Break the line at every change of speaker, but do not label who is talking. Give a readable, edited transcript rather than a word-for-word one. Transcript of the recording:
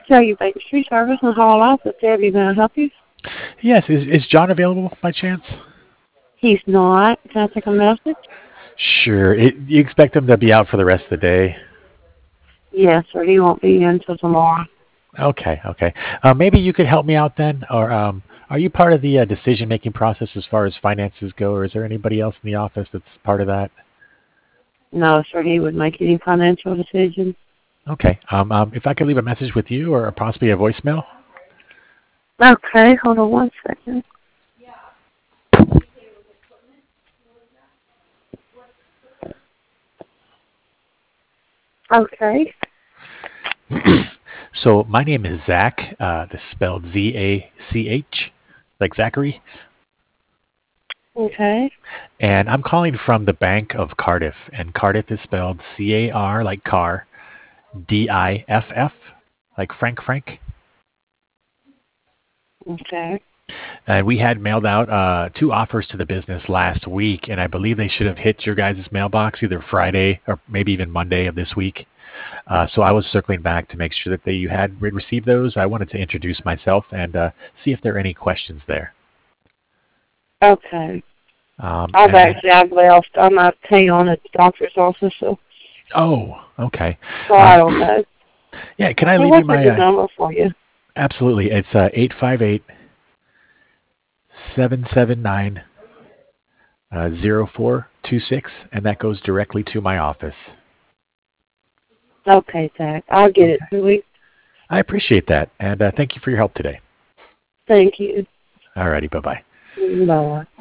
Tell you Baker Street Service and Hall Office. Debbie, may I help you?
Yes, is John available by chance?
He's not. Can I take a message?
Sure. You expect him to be out for the rest of the day?
Yes, sir. He won't be in until tomorrow.
Okay, okay. Maybe you could help me out then, or are you part of the decision-making process as far as finances go, or is there anybody else in the office that's part of that?
No, sir. He would make any financial decisions.
Okay. If I could leave a message with you, or possibly a voicemail.
Okay, hold on one second. Okay.
So my name is Zach. This is spelled Zach, like Zachary,
Okay.
and I'm calling from the Bank of Cardiff, and Cardiff is spelled CAR, like car, DIFF, like Frank.
Okay.
And we had mailed out two offers to the business last week, and I believe they should have hit your guys' mailbox either Friday or maybe even Monday of this week. So I was circling back to make sure that you had received those. I wanted to introduce myself and see if there are any questions there.
Okay.
And then,
I've left. I'm out of town at the doctor's office,
oh, okay.
so I
Um,
don't know.
yeah, can I
Hey,
leave you
what's a
my,
good number for you?
absolutely. It's 858-779 0426, and that goes directly to my office.
Okay, Zach. I'll get it
Okay.
to you.
I appreciate that, and thank you for your help today.
Thank you.
Alrighty, bye-bye.
Bye.